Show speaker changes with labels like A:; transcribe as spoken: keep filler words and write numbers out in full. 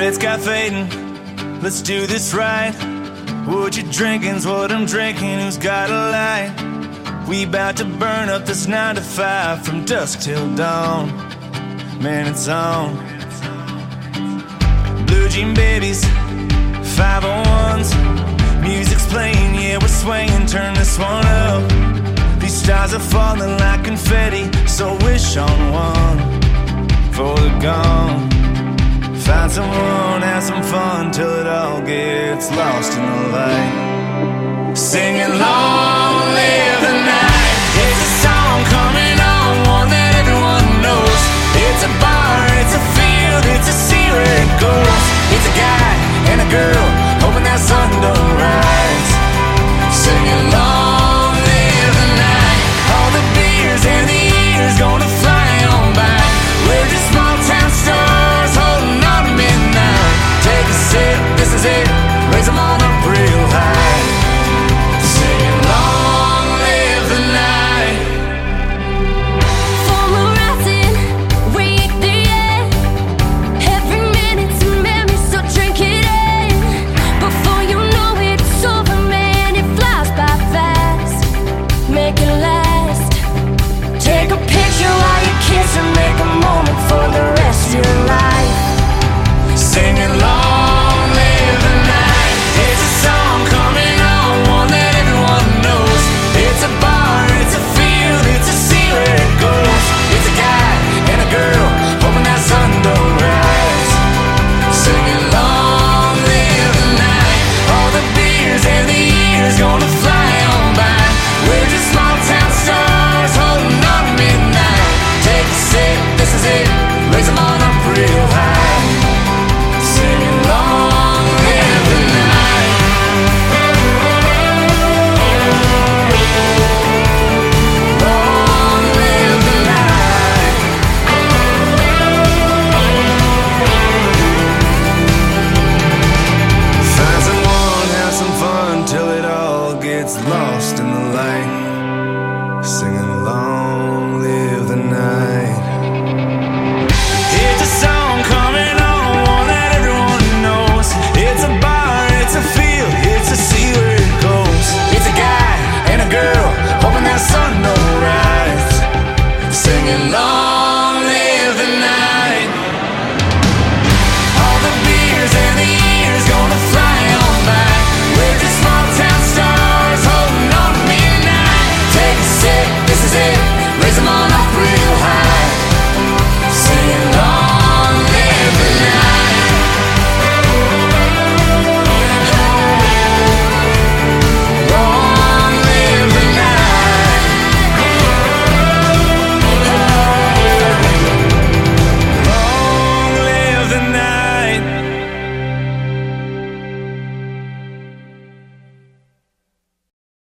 A: red sky fading, let's do this right. What you drinking's what I'm drinking, who's got a light? We bout to burn up this nine to five from dusk till dawn. Man, it's on. Blue jean babies, five oh ones. Music's playing, yeah, we're swaying, turn this one up. These stars are falling like confetti, so wish on one for the gone. Find someone, have some fun till it all gets lost in the light. Singing long live the night. It's a song coming on, one that everyone knows. It's a bar, it's a field, it's a sea where it goes. It's a guy and a girl, hoping that sun don't rise. Singing long live the night. All the beers and the years gonna fly on by. We're just small town stars holding on to midnight. Take a sip, this is it, raise them all up real high. Singing long live the night.
B: From a rising, wake the air. Every minute's a memory, so drink it in. Before you know it, it's over, man, it flies by fast. Make it last. Take a picture while you kiss and make a moment for the rest of your life.
A: Singing long live the night. It's a song coming on, one that everyone knows. It's a bar, it's a field, it's a sea where it goes. It's a guy and a girl, hoping that sun don't rise. Singing long live the night. All the beers and the years gonna fly on by. We're just small town stars holding on to midnight. Take a sip, this is it, raise them all